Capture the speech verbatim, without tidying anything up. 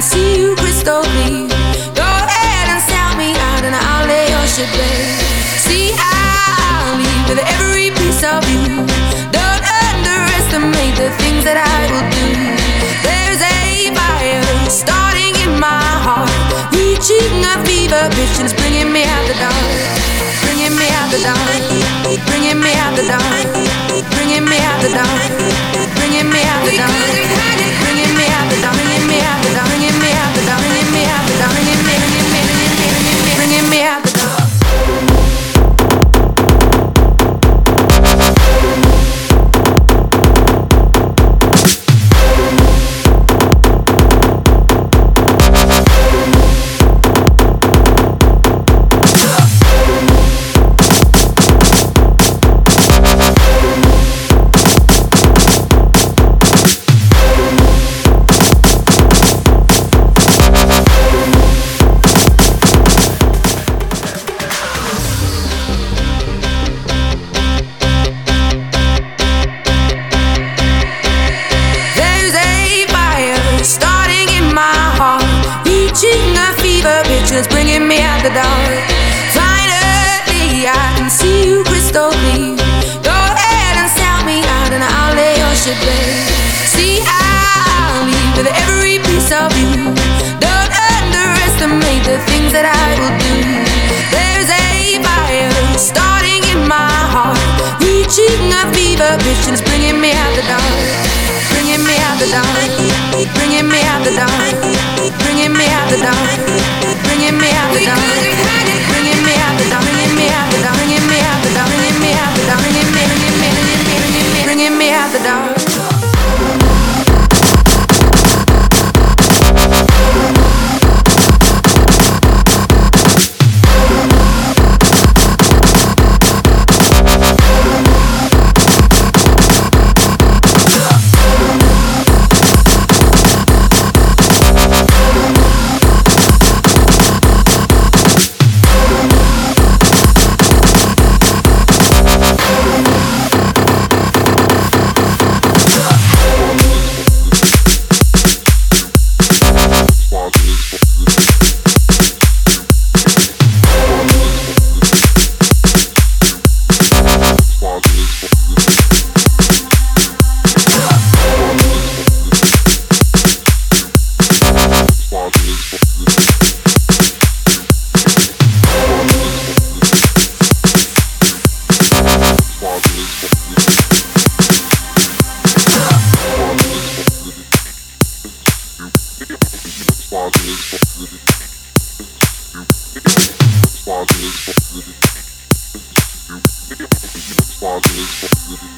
see you crystal clear. Go ahead and sell me out and I'll lay your shit bare. See, I'll leave with every piece of you. Don't underestimate the things that I will do. There's a fire starting in my heart, reaching a fever pitch and it's bringing me out the dark. Bringing me out the dark. Bringing me out the dark. Bringing me out the dark. Bringing me out the dark. Bringing me out the dark. Bringing me out the dark. Bringing me out the dark. Bringing me out the dark. Bringing me, bringing me, bringing me, bringing me out the dark. It's bringing me out the dark. Finally, I can see you crystal clear. Go ahead and sell me out and I'll lay your shit bare. See, I'll leave with every piece of you. Don't underestimate the things that I will do. There's a fire starting in my heart, reaching a fever pitch and it's bringing me out the dark. Bringing me out the dark. Bringing me out the dark. Bringing me out the dark. Bringing me out the dark. Bringing me out the dark. Bringing me out the dark. Bringing me out the dark. Bringing me out the dark. Bringing me, bringing me, bringing me, bringing me out the dark. Father is